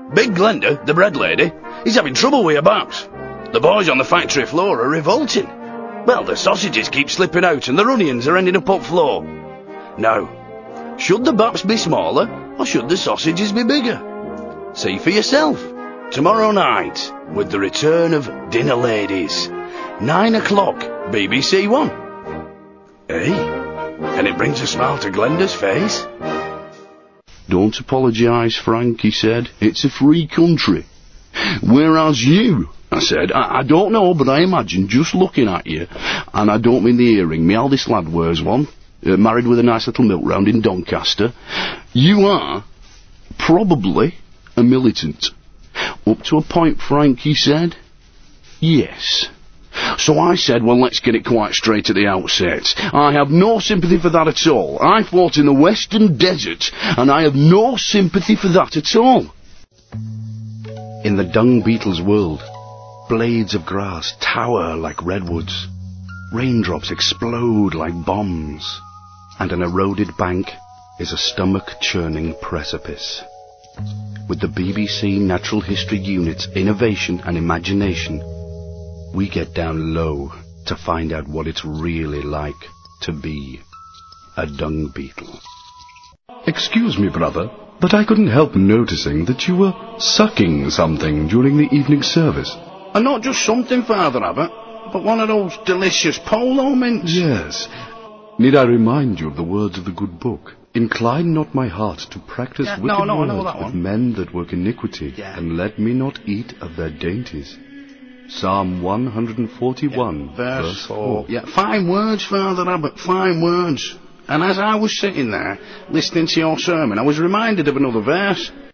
Big Glenda, the bread lady, is having trouble with her baps. The boys on the factory floor are revolting. Well, the sausages keep slipping out and their onions are ending up floor. Now, should the baps be smaller or should the sausages be bigger? See for yourself. Tomorrow night, with the return of Dinner Ladies. 9 o'clock, BBC One. Hey, and it brings a smile to Glenda's face. Don't apologise, Frank, he said. It's a free country. Whereas you, I said, I don't know, but I imagine just looking at you, and I don't mean the earring, my eldest lad wears one, married with a nice little milk round in Doncaster, you are probably a militant. Up to a point, Frank, he said. Yes. So I said, well, let's get it quite straight at the outset. I have no sympathy for that at all. I fought in the Western Desert, and I have no sympathy for that at all. In the dung beetle's world, blades of grass tower like redwoods, raindrops explode like bombs, and an eroded bank is a stomach-churning precipice. With the BBC Natural History Unit's innovation and imagination, we get down low to find out what it's really like to be a dung beetle. Excuse me, brother, but I couldn't help noticing that you were sucking something during the evening service. And not just something, Father Abbot, but one of those delicious polo mints. Yes. Need I remind you of the words of the good book? Incline not my heart to practice wicked words with men that work iniquity, and let me not eat of their dainties. Psalm 141, verse 4. Yeah, fine words, Father Abbot, fine words. And as I was sitting there, listening to your sermon, I was reminded of another verse.